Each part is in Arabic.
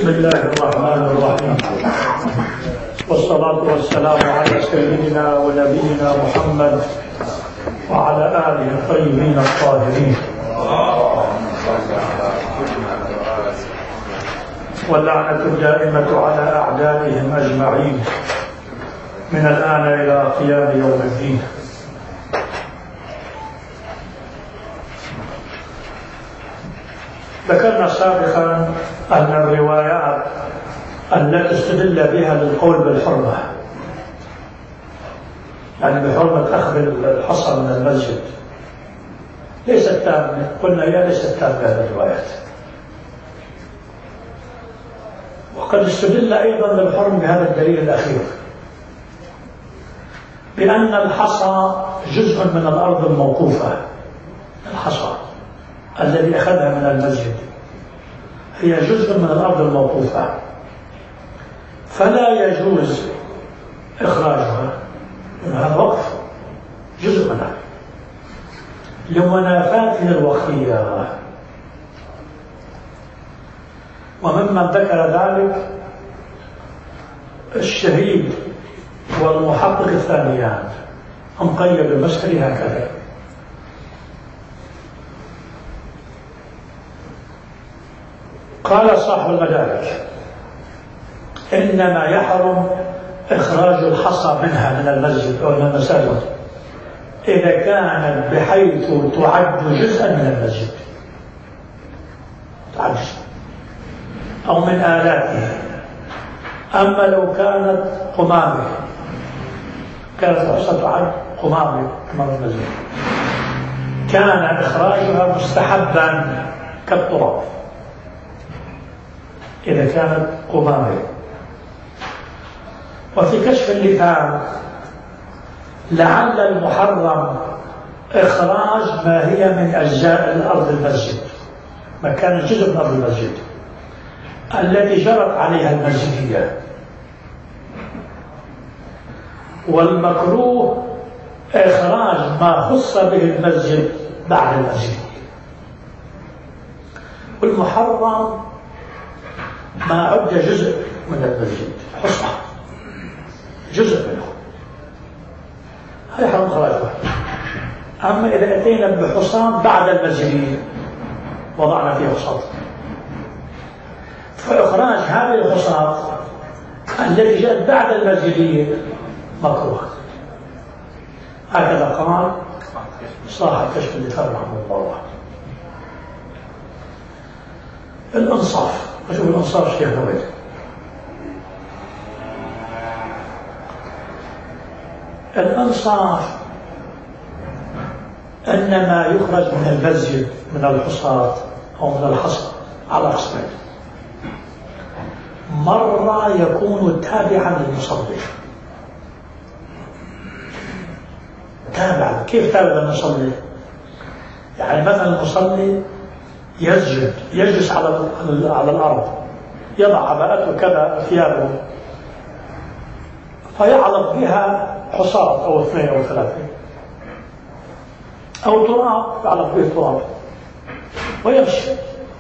بسم الله الرحمن الرحيم، والصلاة والسلام على سيدنا ونبينا محمد وعلى آله الطيبين الطاهرين، واللعنة الدائمة على أعدائهم أجمعين من الآن إلى قيام يوم الدين. ذكرنا سابقا أن الروايات التي استدل بها للقول بالحرمة، يعني بحرمة أخذ الحصى من المسجد، ليست تامة. قلنا هي ليست تامة هذه الروايات. وقد استدل أيضا للحرم بهذا الدليل الأخير، بأن الحصى جزء من الأرض الموقوفة. الحصى الذي أخذها من المسجد هي جزء من الأرض الموقوفة، فلا يجوز إخراجها من هذا الوقف، جزء منها لمنافاته الوقتية. وممن ذكر ذلك الشهيد والمحقق الثانيان، هم قيدوا المسألة هكذا. قال صاحب المدارك: إنما يحرم إخراج الحصى منها من المسجد أو من المساجد إذا كانت بحيث تعد جزءا من المسجد، تعد أو من آلاته. أما لو كانت قمامة، كانت الحصى تعد قمامة كما المسجد، كان إخراجها مستحبا كالتراب إذا كانت قمامة. وفي كشف اللثام: لعل المحرم إخراج ما هي من أجزاء الأرض المسجد، ما كان جزء من أرض المسجد التي جرت عليها المسجدية، والمكروه إخراج ما خص به المسجد بعد المسجد، والمحرم ما عد جزء من المسجد، حصى جزء منه، هذا حرام خراجه. أما إذا أتينا بحصان بعد المسجد وضعنا فيه حصاد، فإخراج هذه الحصاد التي جاءت بعد المسجدية مكروه. هكذا قال صاحب كشف اللثام رحمه الله. الإنصاف، أشوف الإنصاف شيخ نويل. الإنصاف أن ما يخرج من المسجد من الحصاد أو من الحصى على قسمين: مرة يكون تابعا للمصلي. تابعا، كيف تابع للمصلي؟ يعني مثلا المصلي يسجد، يجلس على الأرض، يضع عباءته كذا ثيابه، فيعلق بها حصاد أو 2 أو 3 أو تراب، يعلق به تراب ويمشي.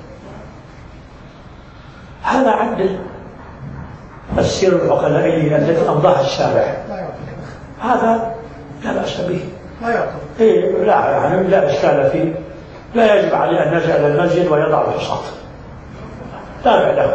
هذا عند السير العقلائية التي أمضاها الشارع، هذا لا بأس به، لا يعني لا إشكال فيه، لا يجب عليه أن يرجع إلى المسجد ويضع الحصاد، تابع له،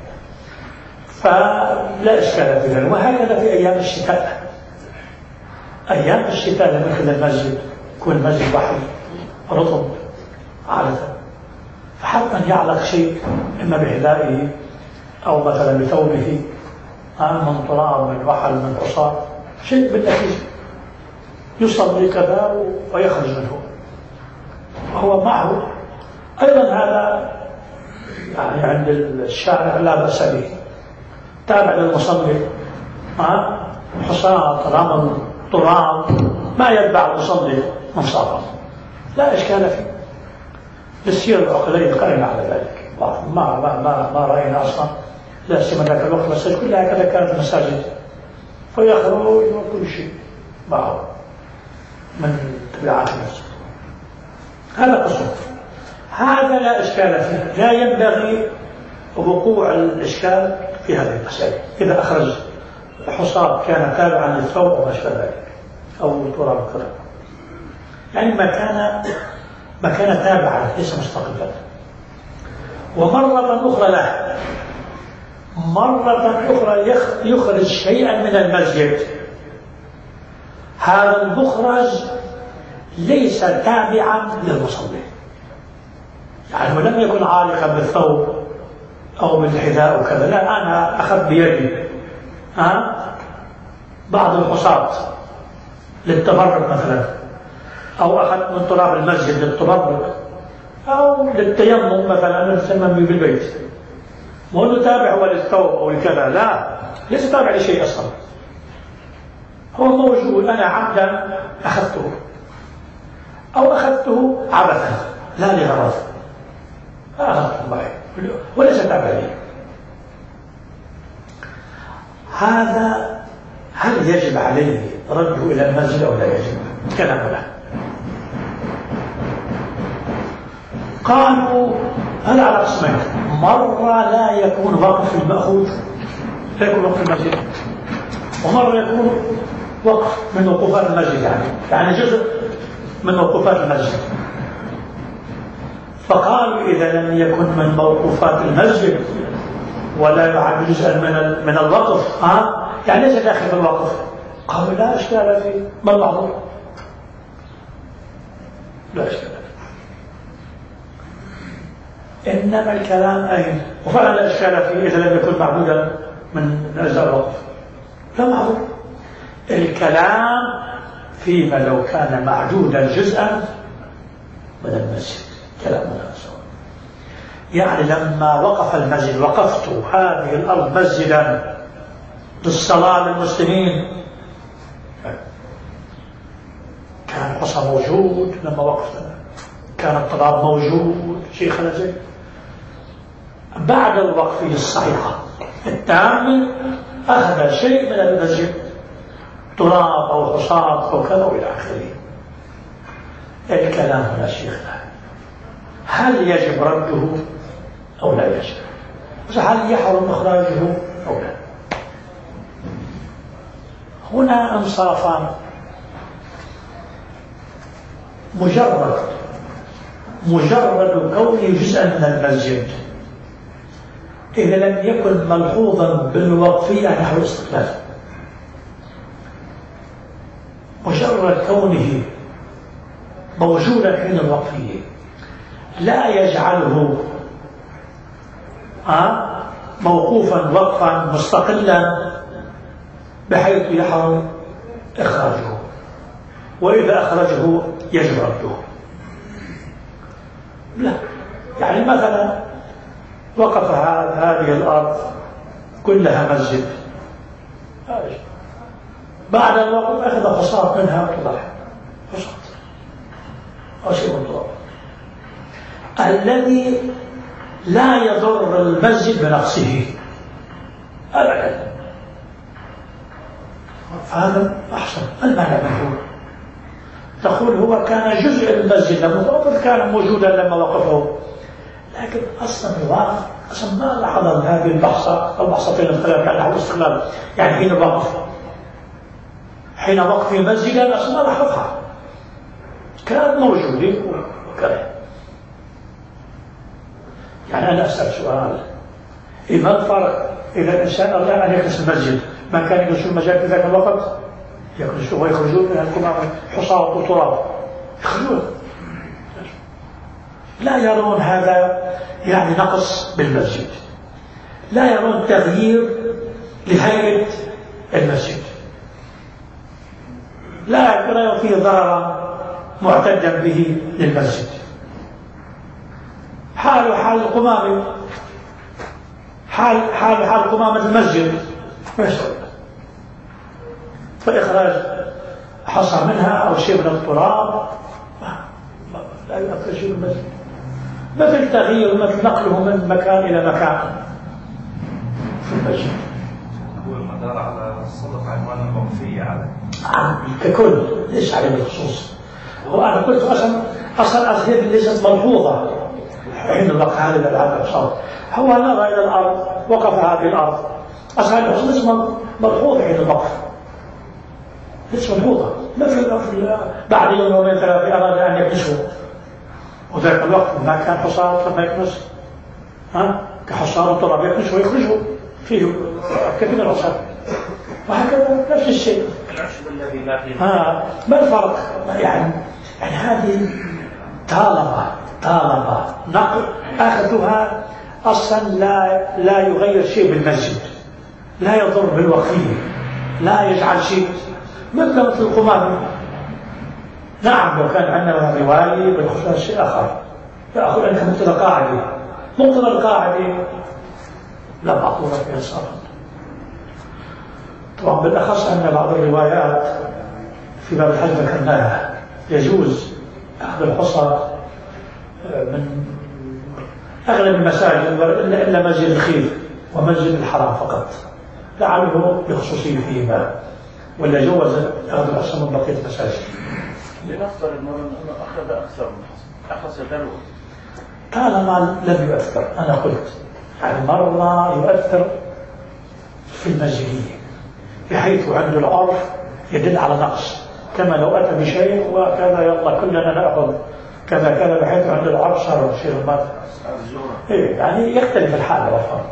فلا إشكال فيه. وهكذا في أيام الشتاء، أيام الشتاء لما يدخل المسجد يكون المسجد بحر رطب عادة، فحتى أن يعلق شيء إما بحذائه أو مثلا بثوبه من تراب، من وحل، من حصاد، شيء بالنتيجة يصلي كذا ويخرج منه وهو معه. أيضا هذا يعني عند الشارع لا بأس به، تابع للمصلي، حصاد، رمل، تراب، ما يتبع المصلي منصرفا، لا إشكال فيه. للسير العقلية قائمة على ذلك. ما رأينا أصلا لا سيما ذاك الوقت المساجد كلها هكذا كانت المساجد، فيخرج وكل شيء معه من تبعات المسجد. هذا قصد، هذا لا إشكال فيه. لا ينبغي وقوع الإشكال في هذه المسألة. إذا أخرج حصاد كان تابعا للثوب أو ما شابه ذلك أو تراب كذا، يعني ما كان تابعا ليس مستقلا. ومرة أخرى لا، مرة أخرى يخرج شيئا من المسجد، هذا المخرج ليس تابعا للمصلي، يعني لم يكن عالقا بالثوب أو بالحذاء وكذا، لا، أنا أخذت بيدي بعض الحصاد للتبرك مثلا، أو أخذت من تراب المسجد للتبرك أو للتيمم مثلا، أنا أتيمم بالبيت، مو أنه تابع هو للثوب أو لكذا، لا، ليس تابع لشيء أصلا، هو موجود، أنا عمدا أخذته أو أخذته عبثا لا لغرض، أخذته معي وليس تابع لي. هذا هل يجب عليه رده إلى المسجد أو لا يجب؟ كلام له. قالوا هل على قسمين، مرة لا يكون وقف المأخوذ، لا يكون وقف المسجد، ومرة يكون وقف من وقوفات المسجد، يعني جزء من وقوفات المسجد. فقالوا إذا لم يكن من موقوفات المسجد ولا يعد جزءا من الوقف، يعني ليس داخل في الوقف، قالوا لا إشكال فيه، ما المعذور؟ لا إشكال فيه. إنما الكلام أين؟ وفعلا لا إشكال فيه إذا لم يكن معدودا من أجزاء الوقف، لا معذور. الكلام فيما لو كان معدودا جزءا من المسجد، كلام مناسب. يعني لما وقف المسجد، وقفت هذه الأرض مسجدا للصلاة للمسلمين، كان الحصى موجود لما وقفنا، كان التراب موجود، شيء خلجي. بعد الوقف الصحيحة التام أخذ شيء من المسجد، تراب أو حصاد أو كذا وإلى آخره. الكلام هنا شيخنا، هل يجب رده أو لا يجب؟ هل يحرم إخراجه أو لا؟ هنا انصافان. مجرد كونه جزءا من المسجد إذا لم يكن ملحوظا بالوقفية نحو الاستقلال، مجرد كونه موجودا حين الوقفية لا يجعله موقوفا وقفا مستقلا بحيث يحرم إخراجه، وإذا أخرجه يجب رده. لا، يعني مثلا وقف هذه الأرض كلها مسجد، بعد الوقف أخذ حصاد منها وطلع حصاد أو شيء من تراب الذي لا يضر المسجد بنقصه أبدا، فهذا أحسن. المعنى منه تقول هو كان جزء من المسجد لما كان موجودا لما وقفه، لكن أصلا الواقف أصلا ما لاحظ هذه البحصة أو بحصتين الثلاث كان له استقلال، يعني حين الوقف، حين وقف مسجدا أصلا ما لاحظها، كان موجود وكذا. يعني أنا أسأل سؤال، ما الفرق إذا الإنسان أراد أن يكنس المسجد، ما كان يكنس المسجد في ذاك الوقت يكنسون ويخرجون من الكمام حصاة وتراب، يخرجون، لا يرون هذا يعني نقص بالمسجد، لا يرون تغيير لهيئة المسجد، لا يرون فيه ضررا معتدا به للمسجد. حال القمامة، حال قمامة المسجد ما يسوي، فإخراج حصى منها أو شيء من التراب لا يؤثر شيء المسجد، مثل تغيير، مثل نقله من مكان إلى مكان في المسجد. هو المدار على الصدق عنوان الوقفية على ككل، ليس على الخصوص. وأنا قلت أصلا هذه ليست ملحوظة، حين الوقف هذه الألعاب الحصاد هو نظر إلى الأرض وقف هذه الأرض أصحاب الحصاد اسمه ملحوظ حين الوقف اسمه ملحوظة مثل بعد يومين ثلاثة أراد أن يكنسه وذلك الوقت ما كان حصاد لما يكنس كحصاد طلب يكنس ويخرجه فيه كثير من الحصاد وهكذا نفس الشيء العشب الذي لا فيه ما الفرق يعني هذه طالما نقل أخذها أصلا لا يغير شيء بالمسجد لا يضر بالوقفية لا يجعل شيء مثل القمامة نعم لو كان عندنا رواية بالخصوص شيء آخر يأخذ أنك مقتضى القاعدة مقتضى القاعدة لا معقولة فيها صارت طبعا بالأخص أن بعض الروايات في باب الحج ذكرناها يجوز أخذ الحصى من أغلب المساجد إلا مسجد الخيف ومسجد الحرام فقط لعله بخصوصية فيهما ولا جوز أخذ الحصى من بقية المساجد لنفترض أنه أخذ أكثر من حصى أخذ دلو طالما لم يؤثر أنا قلت يعني مرة يؤثر في المسجدية بحيث عند العرف يدل على نقص كما لو أتى بشيء وكذا يلا كلنا نأخذ كذا كذا بحيث عند العرف صار شيء ما يعني يختلف الحال والفرق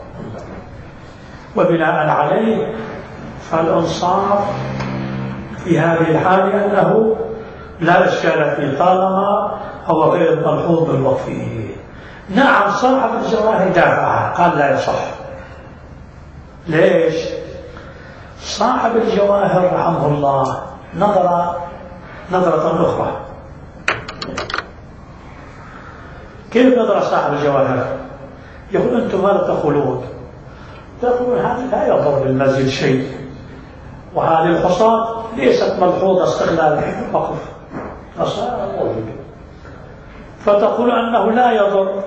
وبناء عليه فالإنصاف في هذه الحالة أنه لا إشكال فيه طالما هو غير ملحوظ بالوقفية نعم صاحب الجواهر دافع قال لا يصح ليش؟ صاحب الجواهر رحمه الله نظرة أخرى كيف نظر صاحب الجواهر؟ يقول أنتم ماذا تقولون؟ تقولون هذا لا يضر بالمسجد شيء وهذه الحصاد ليست ملحوظة استغلال حين الوقف فتقول أنه لا يضر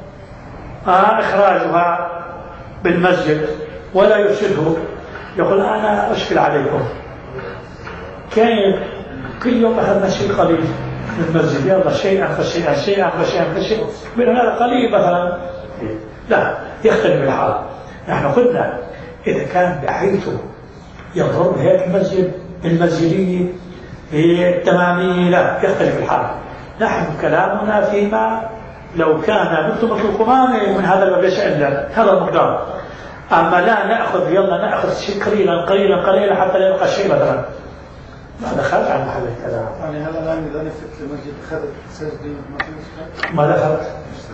إخراجها بالمسجد ولا يفسده يقول أنا أشكل عليكم كيف كل يوم أخذنا شيء قليل من المسجد يلا شيئا فشيئا شيئا فشيئا فشيئا من هذا قليل مثلا لا يختلف الحال نحن قلنا إذا كان بحيث يضر هيك المسجد المسجدية بالتمامية لا يختلف الحال نحن كلامنا فيما لو كان مثل القمامة من هذا الباب ليس إلا هذا المقدار أما لا نأخذ شيء قليلا حتى لا يبقى شيء مثلا هذا خارج عن محل الكلام يعني هذا الآن إذا نفت المسجد خذت سجدين ما دخلت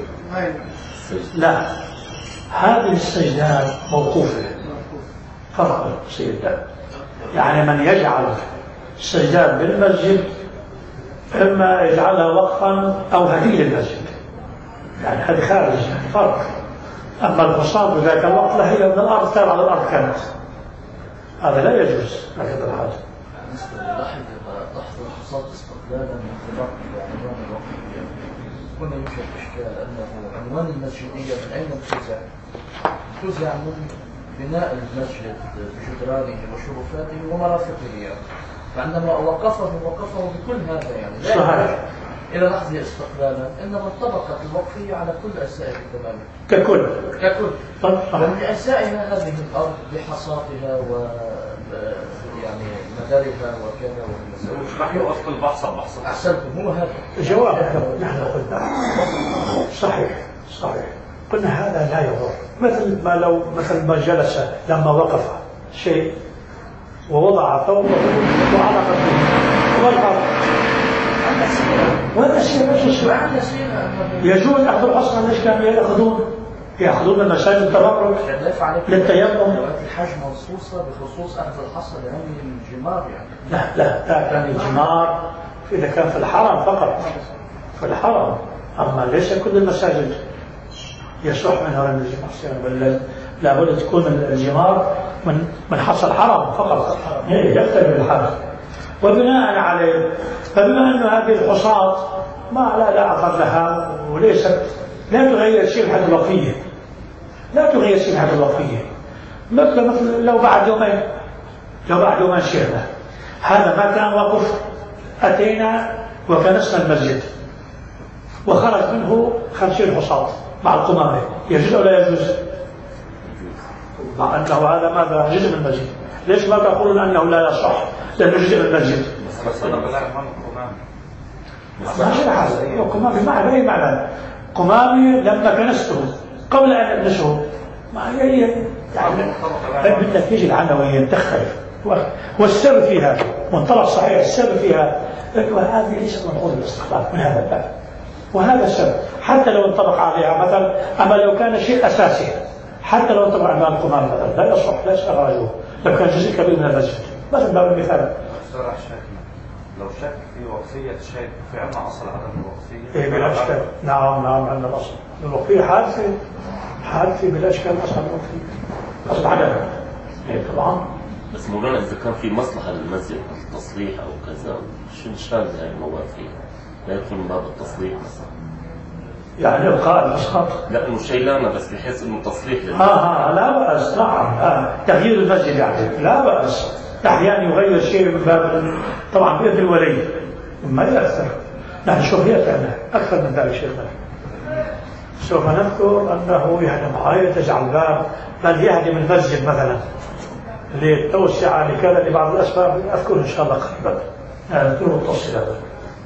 لا هذه السجدات موقوفة فرق سيدة يعني من يجعل السجدات بالمسجد إما يجعلها وقفا أو هدية للمسجد يعني هذه خارج فرق أما الحصاد بذاك الوقت لا هي من الأرض تابعة على الأرض كانت هذا لا يجوز هكذا الحاجة بالنسبة للحظ الحصاد استقلالا من خلاف عنوان الوقفية هنا يوجد إشكال أنه عنوان المسجدية من أين انتزع؟ انتزع من بناء المسجد بجدرانه وشرفاته ومرافقه فعندما وقفه بكل هذا يعني لا يحتاج إلى لحظة استقلالا إنما انطبقت الوقفية على كل أجزائها تماما ككل لأجزائها هذه الأرض بحصاتها و يعني مدارها وكذا والمسؤول راح يوقف في البحث أحسنتم هو هذا الجواب نحن قلنا صحيح قلنا هذا لا يضر مثل ما جلس لما وقف شيء ووضع ثوبه وعلق به والأرض وهذا الشيء يجوز أخذ الحصى ليش كانوا يأخذون المساجد التبرك للتيمم الحج منصوصة بخصوص أخذ الحصى لعين الجمار يعني لا يعني الجمار إذا كان في الحرم فقط في الحرم أما ليس كل المساجد يصح منها رمي الجمار بل لابد تكون الجمار من حصى الحرم فقط يختلف الحرم وبناء عليه فبما أن هذه الحصاد ما لا أثر لها وليست لا تغير شيء حد الوقفية مثل لو بعد يومين شيخنا هذا ما كان وقف أتينا وكنسنا المسجد وخرج منه 50 حصاة مع القمامة، يجوز أو لا يجوز؟ مع أنه هذا ماذا؟ جزء من المسجد. ليش ما تقولون أنه لا يصح؟ لأنه جزء من المسجد. ما شيء حاجة قمامي معه أي معنى؟ قمامي لما كنسته قبل أن أكنسه ما هي يعني بدك يجي العناوين تختلف، والسر فيها منطلق صحيح، السر فيها وهذه ليست من حوض الاستخلاف من هذا الباب، وهذا السر حتى لو انطبق عليها مثلا، أما لو كان شيء أساسي حتى لو انطبق على القمام مثلا لا يصح، لا يستخرجه لو كان جزء كبير من المسجد مثلا. باب المثال لو شك في وقفية شيء في عندنا أصل عدم الوقفية. إيه بلا إشكال. نعم عندنا الأصل الوقفية حادثة بلا إشكال. أصل الوقفية أصل عدم إيه طبعا. بس مولانا إذا كان في مصلحة للمسجد التصليح أو كذا شو نشتغل بهاي المواد فيه؟ لا يدخل من باب التصليح مثلا. يعني إلقاء الأسقاط؟ لا مش شيء لنا بس بحيث إنه تصليح لا بأس. نعم تغيير المسجد يعني لا بأس. أحيانا يغير شيء من باب طبعا بإذن الولي ما يأثر. نحن شهيتنا أكثر من ذلك شيخنا. سوف نذكر أنه يهدم آية تجعل باب بل يهدم المسجد مثلا للتوسعة لكذا لبعض الأسباب أذكر إن شاء الله قريبا. أذكر التوصيل هذا.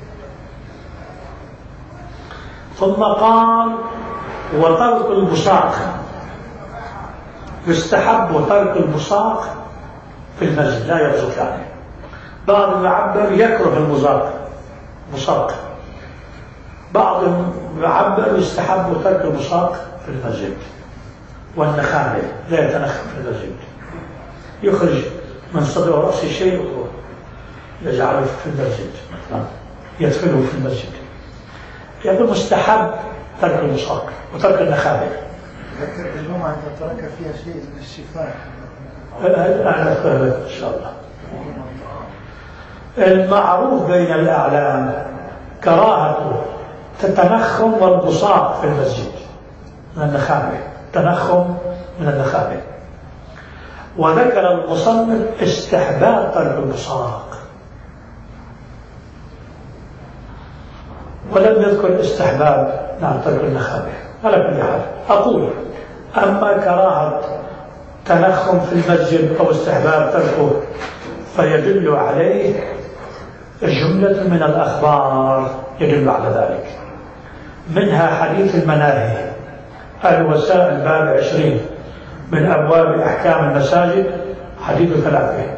ثم قال وترك البصاق، يستحب ترك البصاق في المسجد لا يبصق يعني. بعض المعبر يكره البصاق، بعض المعبر يستحب ترك البصاق في المسجد، والنخامة لا يتنخم في المسجد، يخرج من صدر ورأس شيء ويجعله في المسجد يدخله في المسجد. يقول مستحب ترك البصاق وترك النخامة. ذكر الجمعة أنت ترك فيها شيء من الشفاء. أنا أذكر إن شاء الله. المعروف بين الأعلام كراهة التنخم والبصاق في المسجد من النخامة، تنخم من النخامة. وذكر المصنف استحباب ترك البصاق ولم يذكر استحباب ترك النخامة. على كل حال أقول أما كراهة تنخم في المسجد أو استحباب تركه فيدل عليه جملة من الأخبار يدل على ذلك، منها حديث المناهي الوسائل باب 20 من أبواب أحكام المساجد حديث 3.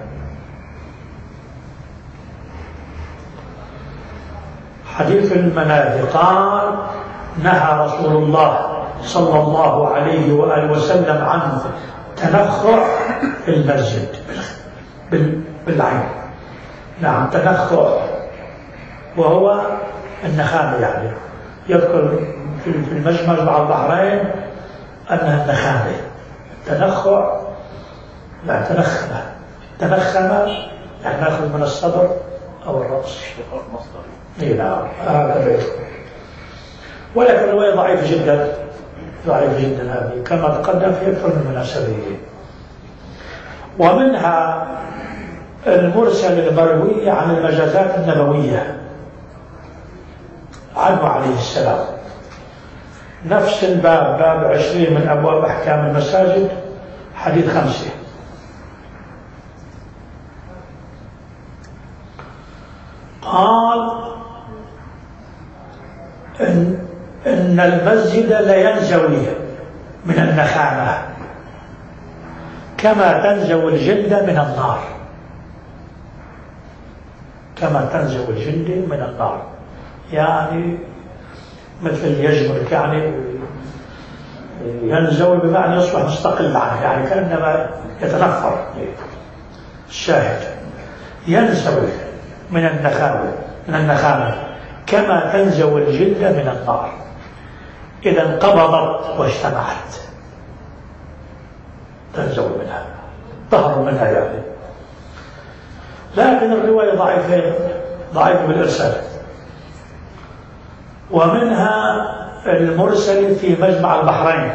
حديث المناهي قال نهى رسول الله صلى الله عليه وآله وسلم عن تنخع في المسجد بالعين. نعم تنخع وهو النخامة يعني. يذكر في المجمع مع البحرين أنها النخامة. تنخع لا تنخم يعني نأخذ من الصدر أو الرأس. إيه نعم هذا ولكن الرواية ضعيفة جدا هذه كما تقدم في أكثر من مناسبة. ومنها المرسل المروي عن المجازات النبوية عنه عليه السلام، نفس الباب باب 20 من أبواب أحكام المساجد حديث 5. قال إن المسجد لينزوي من النخامة كما تنزو الجلد من النار، كما تنزو الجلد من النار يعني مثل يجمل يعني ينزوي بمعنى يصبح مستقل عنه يعني كأنما يتنفر. الشاهد ينزوي من النخامة كما تنزو الجلد من النار إذا انقبضت واجتمعت تنزو منها ظهر منها يعني. لكن الرواية ضعيفة بالإرسال. ومنها المرسل في مجمع البحرين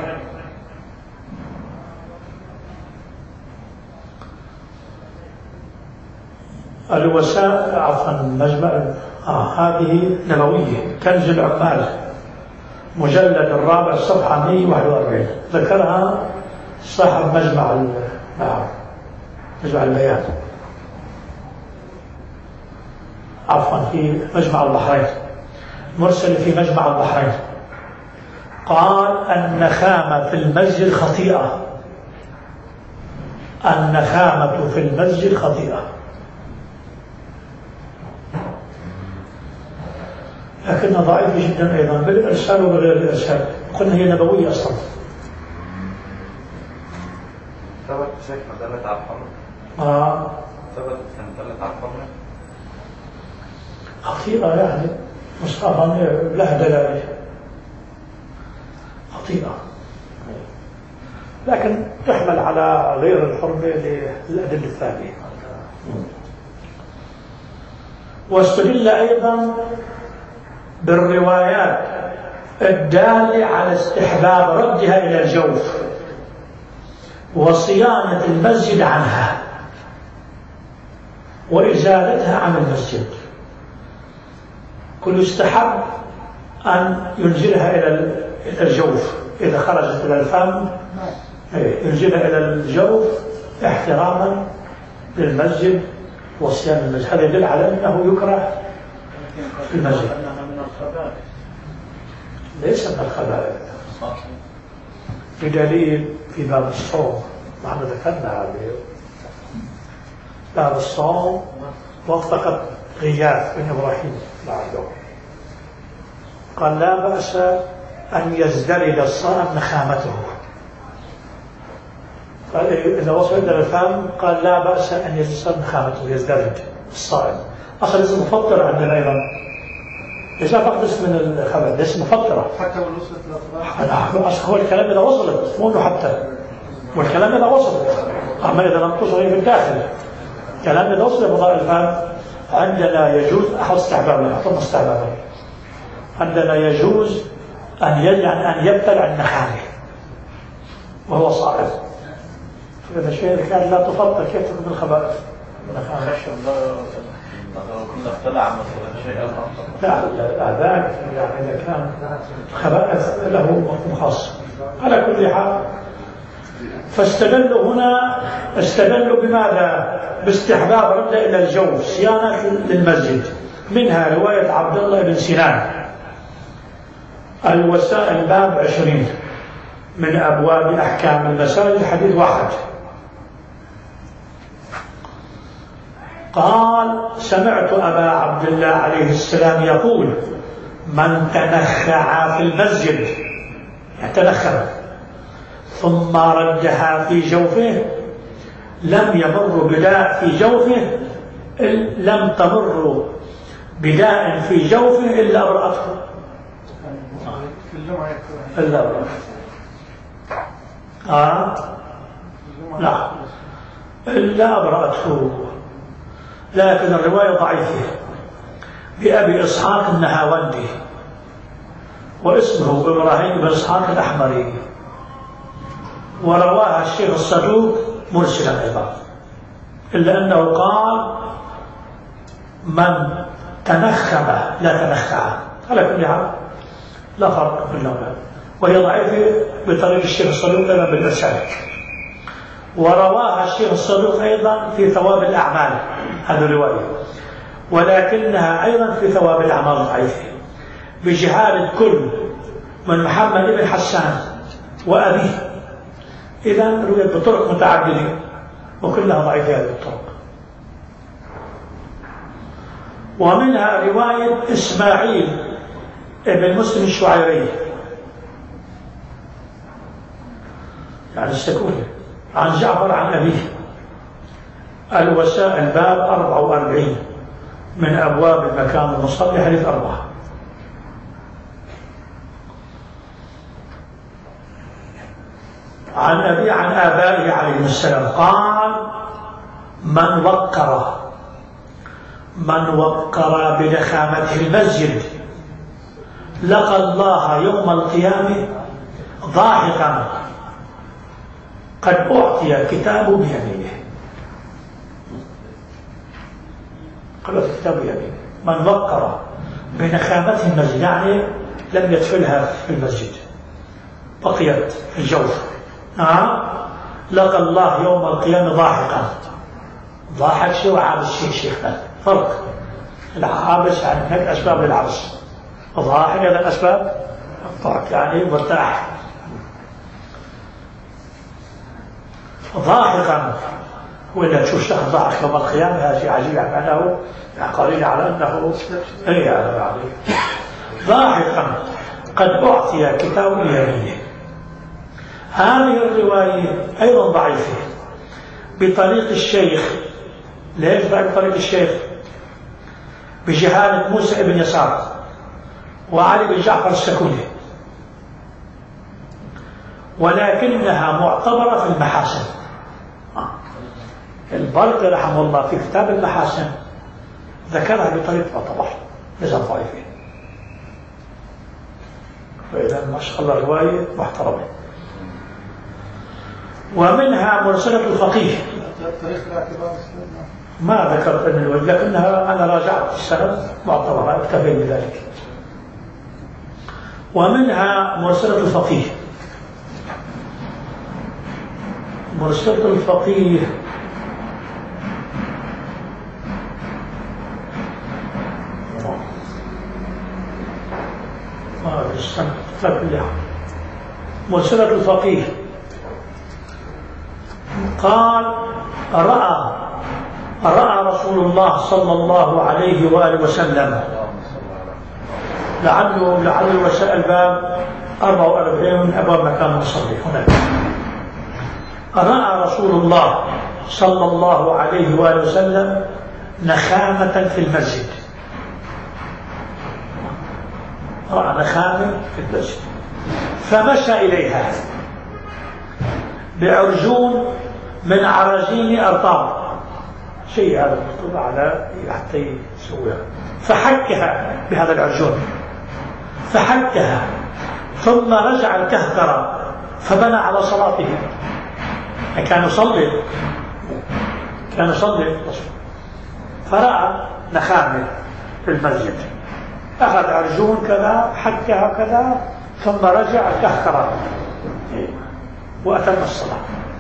الوسائل عفوا مجمع هذه نبوية كنز العمال مجلد الرابع صفحة 141 ذكرها صاحب مجمع البيان، عفوا في مجمع البحرين، مرسل في مجمع البحرين، قال النخامة في المسجد خطيئة، النخامة في المسجد خطيئة، لكنها ضعيفة جدا أيضا بالإرسال وبغير الإرسال، قلنا هي نبوية أصلا. ثبت شيخنا دلت على الحمر؟ ثبت كان دلت على الحمر؟ خطيئة يعني مصطفى لها دلالة خطيئة، لكن تحمل على غير الحرمة للأدلة الثانية. واستدل أيضا بالروايات الدالة على استحباب ردها إلى الجوف وصيانة المسجد عنها وإزالتها عن المسجد. كل يستحب أن ينزلها إلى الجوف إذا خرجت إلى الفم، ينزلها إلى الجوف احتراما للمسجد وصيانة المسجد. هذا يدل على أنه يكره في المسجد. ليس من الخبائث بدليل في باب الصوم، نحن ذكرنا هذه باب الصوم وافقت غياث بن إبراهيم بعده قال لا بأس أن يزدرد الصائم نخامته، قال إذا وصل إلى الفم قال لا بأس أن يزدرد نخامته، يزدرد الصائم. أصل اسم مفطر عندنا أيضا، ليس فقط اسم من الخبر، اسم مفطرة حتى ولو وصلت الأطراف. أصل هو الكلام إذا وصلت، مو حتى، والكلام إذا وصلت، أما إذا لم تصل في الداخل. كلام إذا وصل بضاء الفم عندنا يجوز أحد استحبابنا، أحد استحبابنا عندنا يجوز أن يبتلع النخامة وهو صائم. هذا شيء كان لا تفطر كيف تكون الخبائث النخامة. كنا ابتلع مثلا شيئا لا ذلك يعني إذا كان خبائث له مفهوم خاص. على كل حال فاستدلوا هنا، استدلوا بماذا؟ باستحباب رد إلى الجوف صيانة للمسجد. منها رواية عبد الله بن سنان الوسائل باب 20 من أبواب أحكام المساجد حديث 1 قال سمعت أبا عبد الله عليه السلام يقول من تنخع في المسجد يتنخع ثم ردها في جوفه لم يمر بداء في جوفه، لم تمر بداء في جوفه إلا أبرأته، إلا أبرأته. لا إلا أبرأته. لكن الرواية ضعيفة بأبي إسحاق النهاوندي واسمه إبراهيم بن إسحاق الأحمري، ورواها الشيخ الصدوق مرسلا أيضا، إلا أنه قال من تنخم لا تنخع. على كل حال لا فرق بينهما، وهي ضعيفة بطريق الشيخ الصدوق أيضا بالإرسال. ورواها الشيخ الصدوق أيضا في ثواب الأعمال هذه الرواية، ولكنها أيضا في ثواب الأعمال ضعيفة بجهالة كل من محمد بن حسان وأبيه. إذا رويت بطرق متعددة وكلها ضعيفة هذه الطرق. ومنها رواية إسماعيل ابن مسلم الشعيري يعني السكوني عن جعفر عن أبيه، الوسائل باب 44 من أبواب المكان المصلي حديث 4. عن أبي عن آبائه عليه السلام قال من وقر بنخامته المسجد لقى الله يوم القيامة ضاحكا قد أعطي كتابه بيمينه. قال الكتاب بيمينه. من وقر بنخامته المسجد يعني لم يدفنها في المسجد، بقيت في الجوف. لقى الله يوم القيامة ضاحكا. ضاحك شيء وعابس شيء شيخنا، فرق. العابس يعني هناك أسباب للعبس، الضاحك هذا الأسباب الضحك يعني مرتاح. ضاحكا، وإلا تشوف شخص ضاحك يوم القيامة هذا شيء عجيب، معناه قليل على أنه يعني ضاحكا قد أعطي كتاب يمينه. هذه الرواية أيضا ضعيفة بطريق الشيخ. ليش ضعيف بطريق الشيخ؟ بجهالة موسى بن يسار وعلي بن جعفر السكوني، ولكنها معتبرة في المحاسن. البرقي رحمه الله في كتاب المحاسن ذكرها بطريقة معتبرة، ليست ضعيفة. فإذا ما شاء الله رواية محترمة. ومنها مرسلة الفقيه. ما ذكرت من الوجه، لكنها أنا راجعت السند معتبرة، اكتفيت بذلك. ومنها مرسلة الفقيه. مرسلة الفقيه مرسلة الفقيه قال رأى رسول الله صلى الله عليه وآله وسلم، لعله وسائل الباب 44 من أبواب مكان المصلي هناك. رأى رسول الله صلى الله عليه وآله وسلم نخامة في المسجد. رأى نخامة في المسجد فمشى إليها بعرجون من عراجين أرطاب، شيء هذا مكتوب على حتى يسويها، فحكها بهذا العرجون، فحكها ثم رجع الكهكرة فبنى على صلاته. كان يصلي فرأى نخامة في المسجد، أخذ عرجون كذا حكها كذا ثم رجع الكهكرة وأتم الصلاة.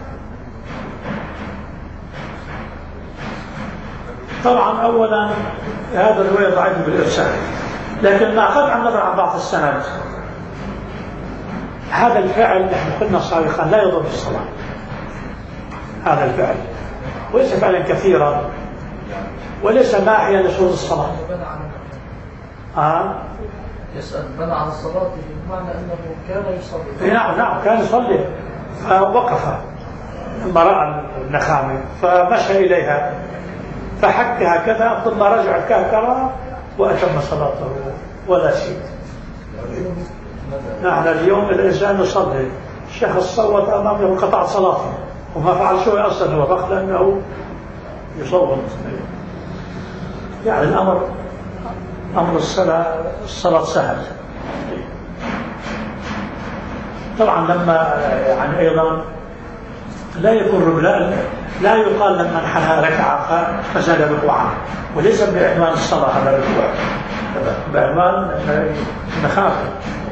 طبعا أولا هذا الرواية ضعيف بالإرسال، لكن مع قطع النظر عن بعض السند هذا الفعل نحن قلنا سابقا لا يضر في الصلاة. هذا الفعل وليس فعلا كثيرا وليس ماحيا لشروط الصلاة. يسأل بنى عن صلاته بمعنى أنه كان يصلي. نعم كان يصلي، فوقف لما رأى النخامة فمشى إليها فحكها كذا ثم رجع الكهكرة وأتم صلاته ولا شيء. نحن اليوم الإنسان يصلي، الشخص صوت أمامه قطع صلاته وما فعل شيء أصلا، هو فقط لأنه يصوت. يعني الأمر أمر الصلاة سهل. طبعا لما يعني أيضا لا يكون لا يقال لما انحنى ركعة فزاد ركوعا، وليس بعنوان الصلاة هذا الركوع، بعنوان المخافة.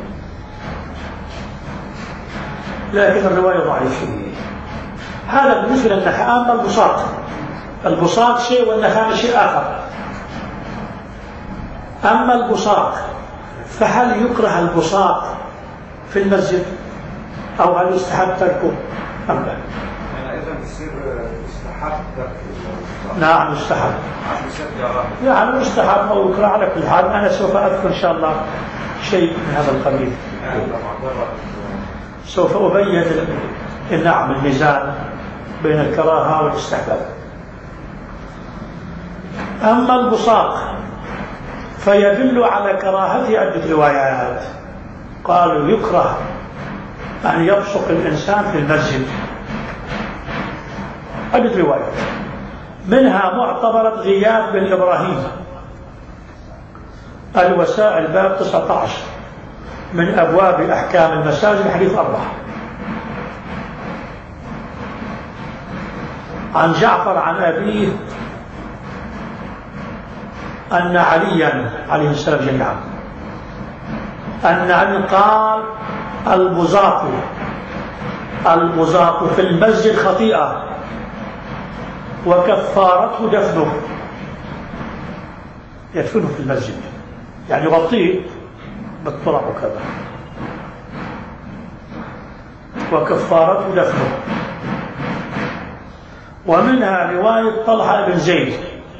لكن الرواية ضعيفة. هذا بالنسبة للنخامة. أما البساط شيء والنخامة شيء آخر. أما البساط فهل يكره البساط في المسجد أو هل يستحب تركه أم لا؟ إذا يصير يستحب تركه. نعم يستحب، يعني يستحب أو يكره. على كل حال أنا سوف أذكر إن شاء الله شيء من هذا القبيل. سوف أبين نعم الميزان بين الكراهة والاستحباب. أما البساط فيدل على كراهته عدة روايات. قالوا يكره أن يبصق الإنسان في المسجد، عدة روايات، منها معتبرة غياث بن إبراهيم الوسائل باب 19 من أبواب أحكام المساجد حديث 4. عن جعفر عن أبيه أن عليا عليه السلام جميعا أن علي قال البزاق في المسجد خطيئة وكفارته دفنه، يدفنه في المسجد يعني يغطيه بالتراب وكذا، وكفارته دفنه. ومنها رواية طلحة بن زيد.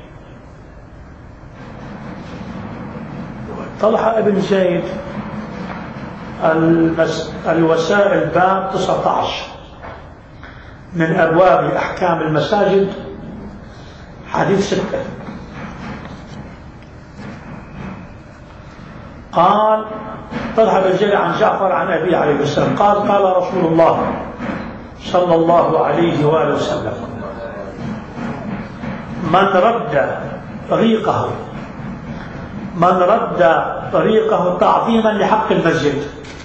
طلحة بن زيد الوسائل باب 19 من أبواب أحكام المساجد، حديث 6. قال طلحة بن زيد عن جعفر عن أبي عليه السلام قال قال رسول الله صلى الله عليه وآله وسلم: من رد طريقه تعظيما لحق المسجد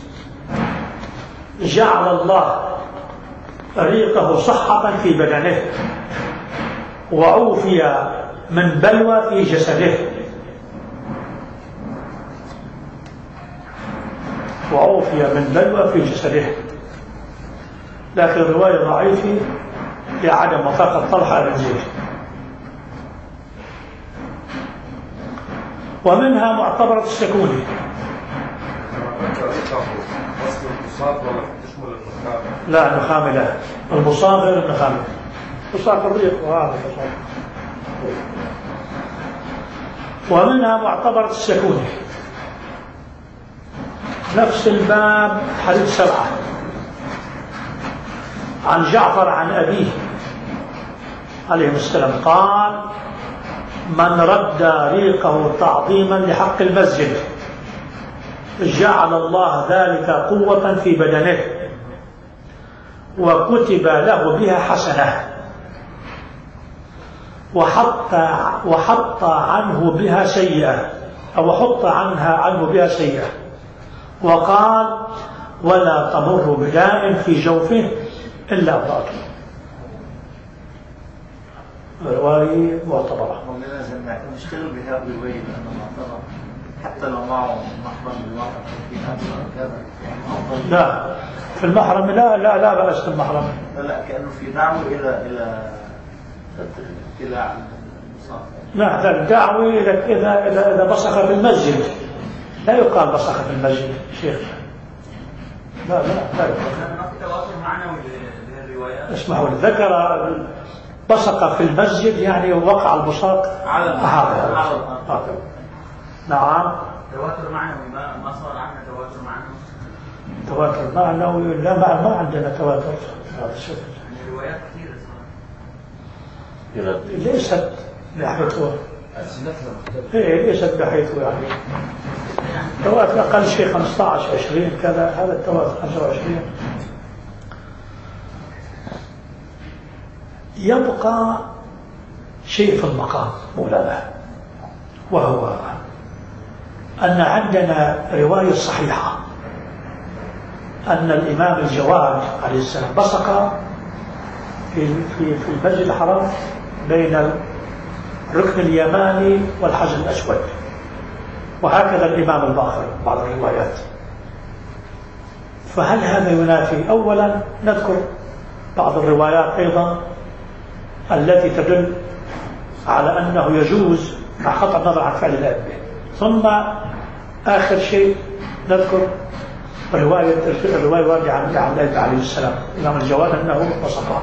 جعل الله طريقه صحة في بدنه وعوفي من بلوى في جسده. لكن الرواية ضعيفة لعدم وثاقة طلحة بن زيد. ومنها معتبرة السكوني. لا النخامة لا، البصاق غير النخامة، بصاق الريق وهذا بصاق. ومنها معتبرة السكوني نفس الباب حديث 7 عن جعفر عن أبيه عليه السلام قال: من رد ريقه تعظيما لحق المسجد جعل الله ذلك قوة في بدنه وكتب له بها حسنة وحط عنه بها سيئة، أو حط عنه بها سيئة. وقال: ولا تمر بداء في جوفه إلا أضاءته. رواية معتبرة. نشتغل بهذه الرواية لأنه معتبر حتى لو معه محرم الواقع في كذا يعني. لا في المحرم لا بأس في المحرم. لا كأنه في دعوة إلى المصاف. لا هذا الدعوة إذا بصق في المسجد، لا يقال بصق في المسجد شيخ. لا يقال. ما في تواصل معنوي للروايات. اسمعوا، ذكر بصق في المسجد يعني وقع البصاق على الأرض. نعم. تواتر معنوي ما صار عندنا تواتر معنوي. تواتر معنوي لا، ما عندنا تواتر هذا الشيء. يعني روايات كثيرة صار. ليست بحيثه. ليست بحيثه يعني. تواتر أقل شيء 15 20 كذا، هذا التواتر 25. يبقى شيء في المقام مولانا، وهو أن عندنا رواية صحيحة أن الإمام الجواد عليه السلام بصق في المسجد الحرام بين الركن اليماني والحجر الأسود، وهكذا الإمام الباقر بعض الروايات. فهل هذا ينافي؟ أولا نذكر بعض الروايات أيضا التي تدل على أنه يجوز مع قطع النظر عن فعل الأب. ثم آخر شيء نذكر الرواية الواردة عن الأب عليه السلام الإمام الجواد أنه بصقه.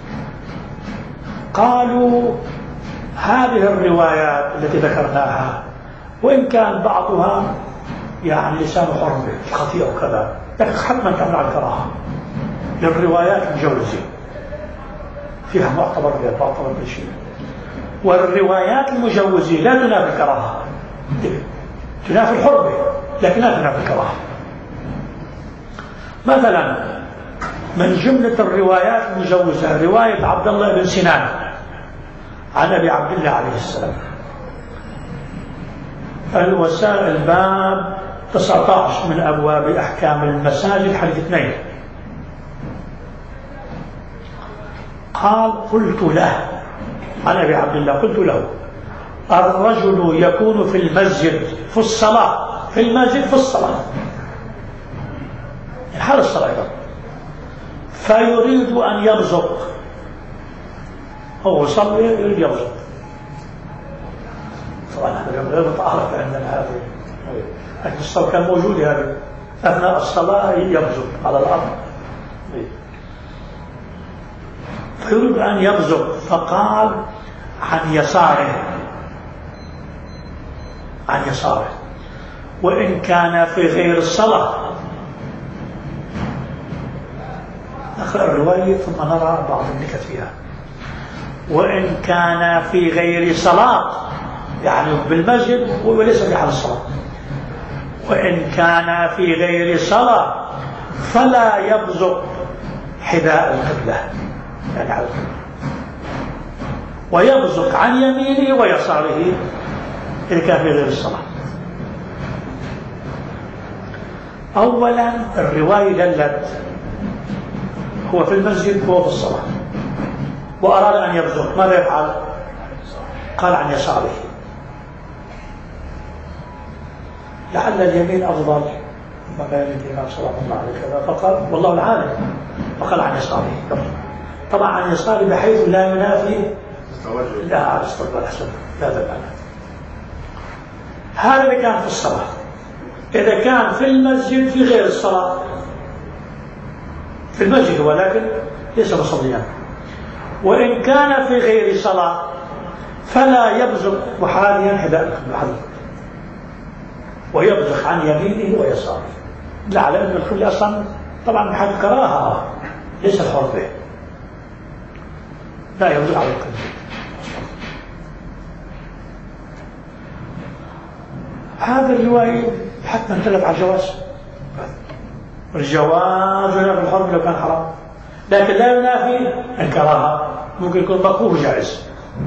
قالوا هذه الروايات التي ذكرناها وإن كان بعضها يعني لسان حر خطيئة وكذا، لكن حتما تمنع الكراهة للروايات المجوزة، فيها معتبر غير معتبر بالشيء. والروايات المجوزة لا تنافي الكراهة، تنافي الحرمة لكن لا تنافي الكراهة. مثلا من جملة الروايات المجوزة رواية عبد الله بن سنان عن أبي عبد الله عليه السلام، الوسائل باب 19 من أبواب أحكام المساجد حديث 2. قال: قلت له عن أبي عبد الله قلت له: الرجل يكون في المسجد في الصلاة، في المسجد في الصلاة، حال الصلاة أيضا، فيريد أن يبزق، هو يصلي يريد يبزق. طبعا هذا غير متعارف عندنا هذا، لكن الصلاة كان موجود هذا أثناء الصلاة يبزق على الأرض. فيريد أن يبزق، فقال عن يساره، عن يساره، وإن كان في غير الصلاة. نقرأ الرواية ثم نرى بعض النكت فيها. وإن كان في غير صلاة، يعني بالمسجد وليس في حال الصلاة. وإن كان في غير صلاة فلا يبزق حذاء القبلة، يعني على القبلة، ويبزق عن يمينه ويساره إذا كان في غير الصلاة. أولا الرواية دلت هو في المسجد وهو في الصلاة وأراد أن يبزق، ماذا يفعل؟ قال عن يساره، لعل اليمين أفضل ما بين الإمام صلى الله عليه وسلم، فقال والله العالم، فقال عن يساره. طبعا عن يساره بحيث لا ينافي لا على استقبال حسن، لا المعنى. هذا اللي كان في الصلاة. إذا كان في المسجد في غير الصلاة، في المسجد ولكن ليس مصليا، وإن كان في غير صلاة فلا يبزق محاذيا حذاء القبلة، ويبزق عن يمينه ويساره، لا على أن الكل أصلا طبعا بحال كراهة ليس الحر به، لا يبزق على القبلة. هذا الرواية حتى انتلت على الجواز، الجواز ينافي الحرم لو كان حرام، لكن لا ينافي الكراهة، ممكن يكون مكروه جائز.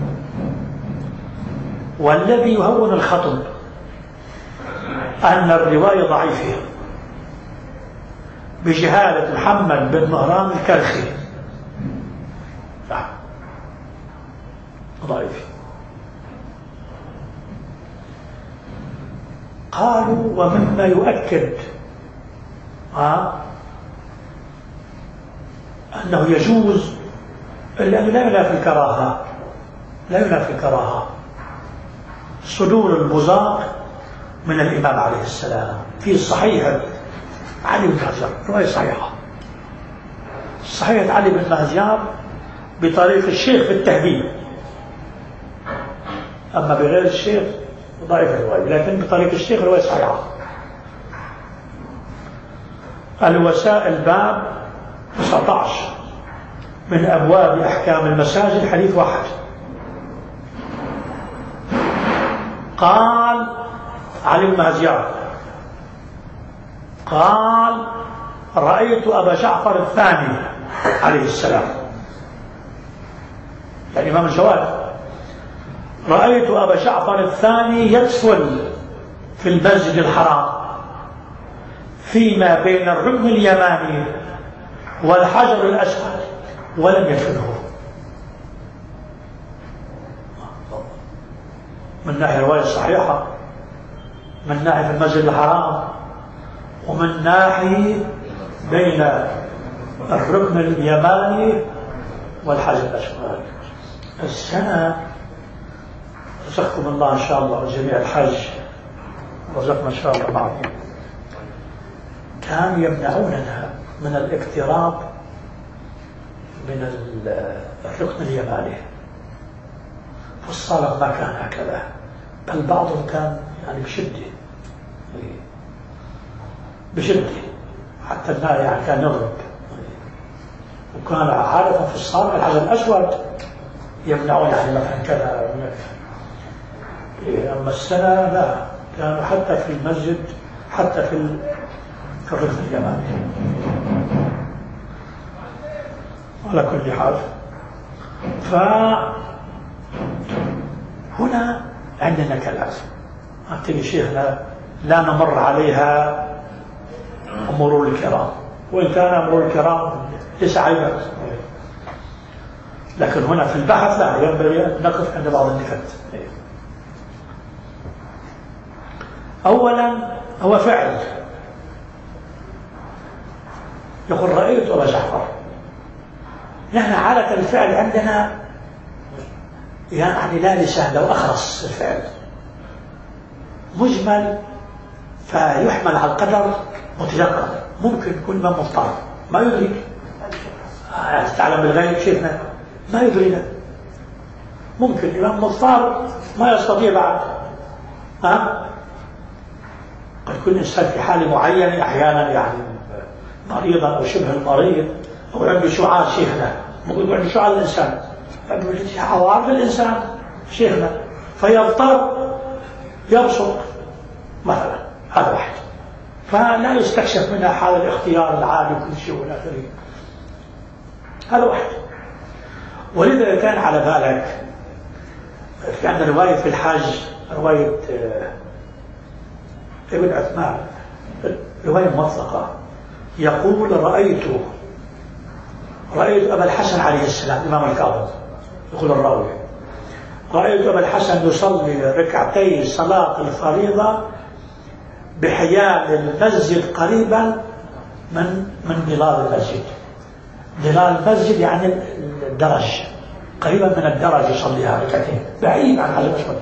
والذي يهون الخطب أن الرواية ضعيفة بجهالة محمد بن مهران الكرخي، ضعيف. قالوا ومما يؤكد أنه يجوز، لأنه لا ينافي الكراهة، لا ينافي الكراهة صدور البزاق من الإمام عليه السلام في صحيح علي بن مهجر، رواية صحيحة، صحيحة علي بن مهجر بطريق الشيخ في التهذيب، أما بغير الشيخ ضعيف الرواية، لكن بطريق الشيخ رواية صحيحة. الوسائل باب 19 من أبواب أحكام المساجد، حديث واحد. قال علي بن مهجر قال رأيت أبا جعفر الثاني عليه السلام، يعني الإمام الجواد، رأيت أبا جعفر الثاني يدفن في المسجد الحرام فيما بين الركن اليماني والحجر الأسود ولم يدفنه. من ناحية رواية صحيحة، من ناحية في المسجد الحرام، ومن ناحية بين الركن اليماني والحجر الأسود. السنة رزقكم الله إن شاء الله جميع الحج، رزقنا إن شاء الله معكم، كانوا يمنعوننا من الاقتراب من الركن اليماني في الصلاة، ما كان هكذا، بل بعضهم كان يعني بشدة حتى النار يعني كان يضرب، وكان عادة في الصلاة الحجر الأسود يمنعون يعني مثلا كذا. أما السنة لا، كانوا حتى في المسجد، حتى في الركن اليماني. على كل حال، فهنا عندنا كلام أعطي شيخنا لا نمر عليها مرور الكرام، وإن كان مرور الكرام ليس عيبا، لكن هنا في البحث لا ينبغي أن نقف عند بعض النكت. أولا هو فعل يقول رأيت أبا جعفر. نحن عادة الفعل عندنا يعني لا لسان، لو أخرس الفعل مجمل فيحمل على القدر متيقن، ممكن يكون ما مضطر ما يدري، تعلم بالغيب شيخنا ما يدرينا، ممكن الإمام مضطر ما يستطيع بعد قد يكون الإنسان في حالة معينة أحيانا يعني مريضا أو شبه المريض أو عنده شعاع شيخنا، ممكن عنده شعاع الإنسان، عنده عوارض الإنسان شيخنا فيضطر يبسط مثلا، هذا واحد، فلا يستكشف منها حال الاختيار العادي وكل شيء ولا آخره، هذا واحد. ولذا كان على بالك في عندنا رواية في الحج، رواية ابن عثمان، رواية مطلقة، يقول رأيت أبا الحسن عليه السلام إمام الكاظم، يقول الراوي رأيت أبا الحسن يصلي ركعتي صلاة الفريضة بحيال المسجد قريبا من ظلال المسجد. ظلال المسجد يعني الدرج، قريبا من الدرج يصليها ركعتين، بعيد عن حجر الأسود.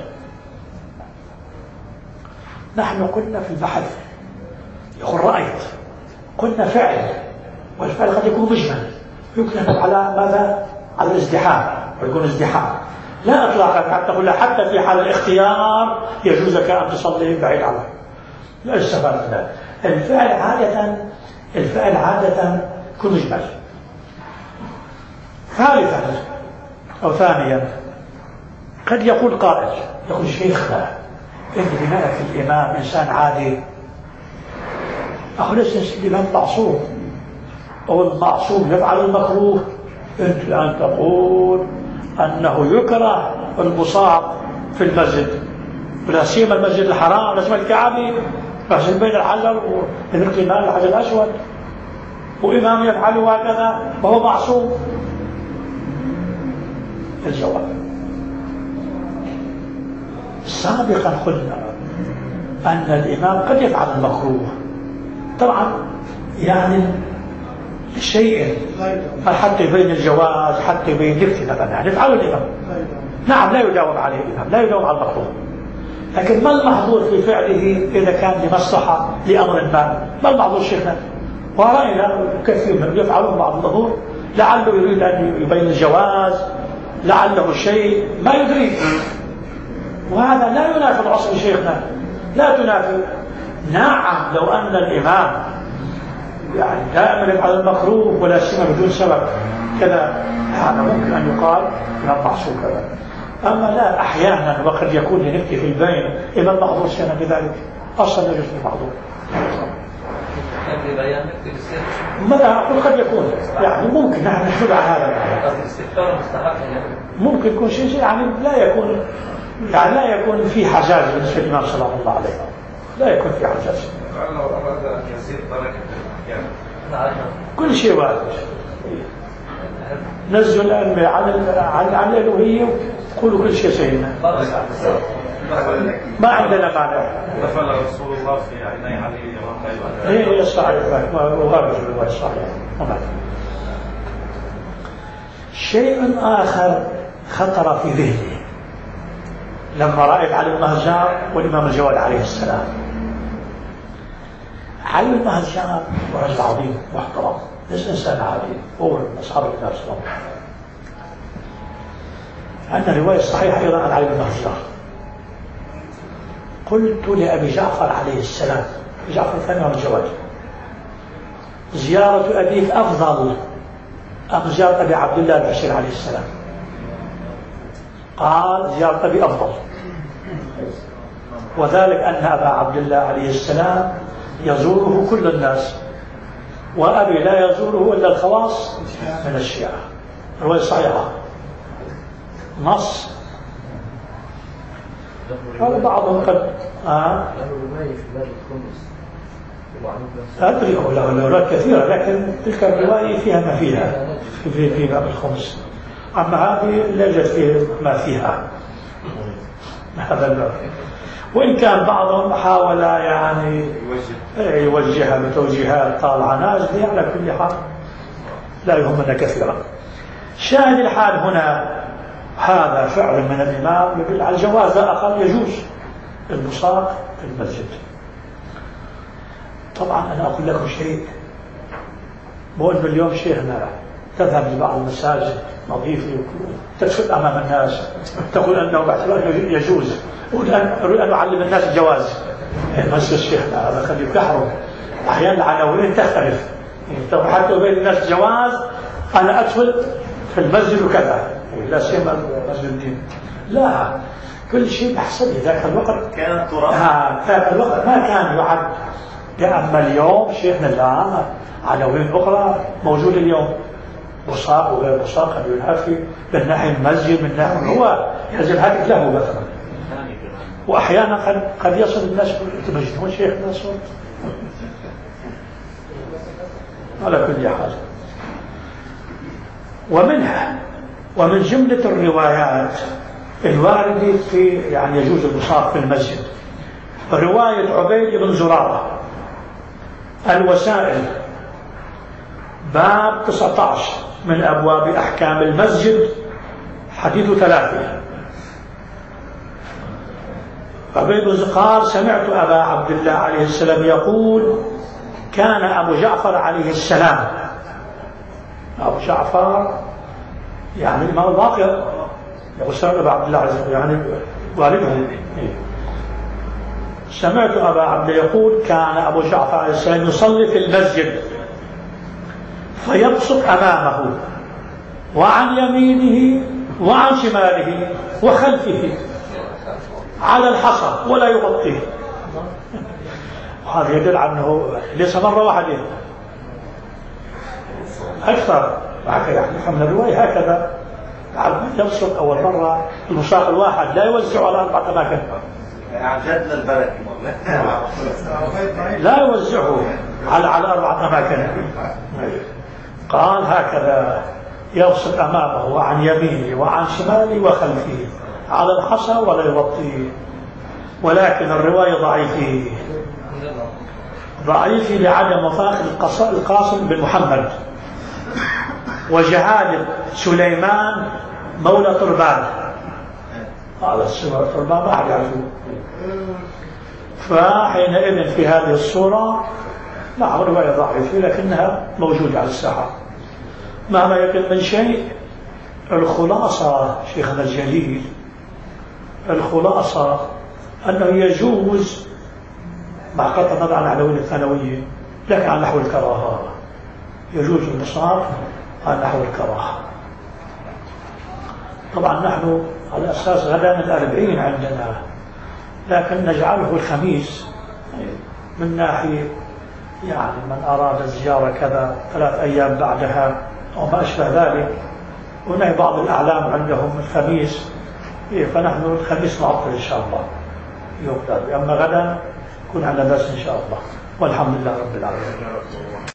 نحن قلنا في البحث يقول رأيت، قلنا فعل، والفعل قد يكون مجمل، يمكن أن على ماذا؟ على الازدحام، ويكون ازدحام لا اطلاقا، حتى تقول حتى في حال الاختيار يجوز لك ان تصلي بعيد عنه، لا استفاد من ذلك. الفعل عادة يكون مجمل. ثالثا او ثانيا قد يقول قائل، يقول شيخنا ان بناء الامام انسان عادي، ليس الامام معصوم، او المعصوم يفعل المكروه، انت الان تقول أنه يكره المصاب في المسجد، ولا سيما المسجد الحرام، لا سيما الكعبة، مسجد بين الحجر والارتمال الحجر الأسود، وإمام يفعل هكذا وهو معصوم. الجواب سابقا قلنا أن الإمام قد يفعل المكروه، طبعا يعني شيء حتى يبين الجواز، حتى يبين الاختلاف، يعني يفعله الإمام، نعم لا يجاوب عليه الإمام، لا يجاوب على المكروه، لكن ما المحظور في فعله إذا كان لمصلحة لأمر ما المحظور شيخنا؟ ورأينا كثير من يفعلون بعض الظهور، لعله يريد أن يبين الجواز، لعله شيء ما يدري، وهذا لا ينافي الأصل شيخنا، لا تنافي. نعم لو أن الإمام يعني دائما يفعل المكروه ولا سيما بدون سبب كذا، هذا ممكن أن يقال إمام معصوم كذا، أما لا أحيانا وقد يكون لنكتة في البين إمام معذور سينا بذلك، أصلا يجوز المعذور. ماذا أقول قد يكون يعني ممكن نحن نشبع هذا، ممكن يكون شيء يعني لا يكون في حجاج بالنسبة للإمام صلى الله عليه وسلم، لا يكون في حجاج، كل شيء وارد. نزلوا الآن عن الألوهية وقولوا كل شيء سيدنا، ما عندنا معنى. دخل رسول الله في عيني علي هي صحيح وغابت الرواية الصحيح. شيء آخر خطر في ذهني لما رأيت علي المهجار والإمام الجواد عليه السلام. علي المهجار رجل عظيم محترم، ليس إنسان عادي، هو من أصحاب النبي صلى الله عليه وسلم. عندنا رواية صحيحة أيضا عن علي المهجار. قلت لأبي جعفر عليه السلام، جعفر الثاني من الجواد، زيارة أبيك أفضل أم زيارة أبي عبد الله البشير عليه السلام؟ قال زيارة أبي أفضل، وذلك أن أبا عبد الله عليه السلام يزوره كل الناس، وأبي لا يزوره إلا الخواص من الشيعة. رواية صحيحة نص. قال بعضهم قد أدري له روايات كثيرة، لكن تلك الرواية فيها ما فيها في باب الخمس، أما هذه لا يوجد فيه ما فيها هذا الباب. وإن كان بعضهم حاول يعني يوجهها بتوجيهات طالعة نازلة، على كل حال لا يهمنا كثيرا. شاهد الحال هنا هذا فعل من الإمام يدل على الجواز، أقل يجوز البصاق في المسجد. طبعا أنا أقول لكم شيء، مو أنه اليوم شيخنا تذهب لبعض المساجد نظيفة تدخل أمام الناس تقول أنه باعتبار يجوز، أريد أن أعلم الناس الجواز. مسجد شيخنا هذا خليه يحرم، أحيانا العناوين تختلف، حتى بين الناس الجواز أنا أدخل في المسجد وكذا، لا سيما مسجد الدين، لا كل شيء بحسب ذاك الوقت. كانت ترى ذاك الوقت ما كان يعد. أما اليوم شيخنا الآن عناوين أخرى موجودة اليوم، بصاق وغير بصاق، قد ينهفي من ناحية المسجد، من ناحية هو ينزل هاتف له مثلا. وأحيانا قد يصل الناس يتمجدون شيخنا صوت. على كل حال، ومن جملة الروايات الواردة في يعني يجوز البصاق في المسجد رواية عبيد بن زرارة الوسائل باب 19 من أبواب أحكام المسجد حديث 3. عبيد قال سمعت أبا عبد الله عليه السلام يقول كان أبو جعفر عليه السلام، أبو جعفر يعني الإمام الباقر يقول أبا عبد الله عليه السلام يعني والده، سمعت أبا عبد الله يقول كان أبو جعفر عليه السلام يصلي في المسجد فيبصق أمامه وعن يمينه وعن شماله وخلفه على الحصى ولا يغطيه. وهذا يدل على أنه ليس مرة واحدة، أكثر. هكذا من الرواية هكذا يبصق أول مرة البصاق الواحد لا يوزعه على 4 أماكن، عن جد للبركة لا يوزعه على 4 أماكن. قال هكذا يبصق أمامه وعن يمينه وعن شماله وخلفه على الحصى ولا يغطيه. ولكن الرواية ضعيفة لعدم وفاق القاسم بن محمد وجهالة سليمان مولى طربان. هذا طربان ما أحد يعرفه. فحينئذ في هذه الصورة نعم رواية ضعيفة لكنها موجودة على الساحة. مهما يكن من شيء، الخلاصة شيخنا الجليل، الخلاصة أنه يجوز مع قطع النظر عن العناوين الثانوية، لكن على نحو الكراهة يجوز البصاق على نحو الكراهة. طبعا نحن على أساس غدا 40 عندنا، لكن نجعله الخميس من ناحية يعني من أراد الزيارة كذا 3 أيام بعدها أو ما أشبه ذلك. هناك بعض الأعلام عندهم الخميس، فنحن الخميس نعطل إن شاء الله يوم ذلك. أما غدا يكون عندنا درس إن شاء الله، والحمد لله رب العالمين.